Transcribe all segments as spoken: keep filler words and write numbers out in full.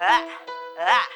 Ah, ah.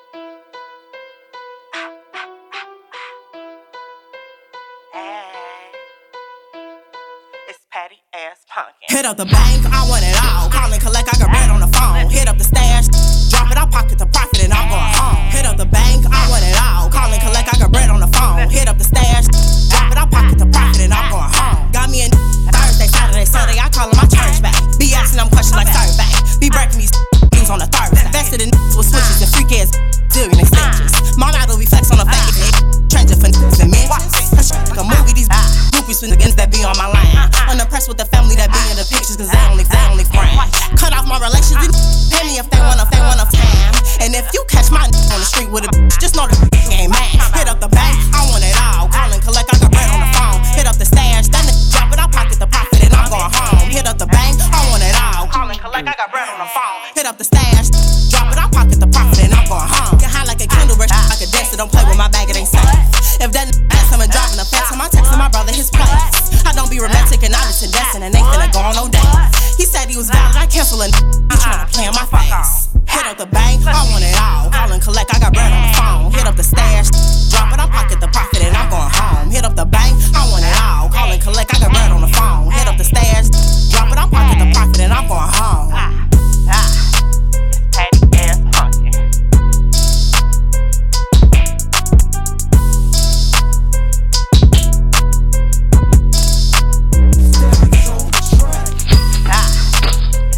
Hey, it's Patty Ass Punkin. Hit up the bank, I want it all. Call and collect, I got bread on the phone. Hit up the stash, drop it, I pocket the profit and I'm going home. Hit up the bank, I want it all. Call and collect, I got bread on the phone. Hit up the stash, drop it, I pocket the profit and I'm going home. Got me in Thursday, Saturday, Sunday, I call my church back. Be asking them questions like survey. Be breaking these news on a Thursday. Invested in with switches and freak ass zillion extensions. My model be flex on a fake it. Trenching for niggas and mentions. Like a movie, these groupies with niggas that be on my line. Unimpressed with the family that be in the pictures, cause they only, they only friends. Cut off my relations and pay me if they want, if they want of time. And if you catch my on the street with a bitch, just know the bitch ain't mad. Hit up the bank, I want it all. Call and collect, I got bread on the phone. Hit up the stash, that nigga drop it, I pocket the profit and I'm going home. Hit up the bank, I want it all. Call and collect, I got bread on the phone. Hit up the stash, drop it, I pocket the profit and I'm going home. Get high like a candle, rush like a dancer, don't play with my bag, it ain't safe. If that nigga ass him and driving a phantom, I texting my brother his place. I don't be romantic and honest and destined and ain't finna go on no dates. He said he was valid, I cancel a n***, he tryna play on my face. Hit up the bank, I want it all. Call and collect, I got bread on the phone. Hit up the stash, drop it, I pocket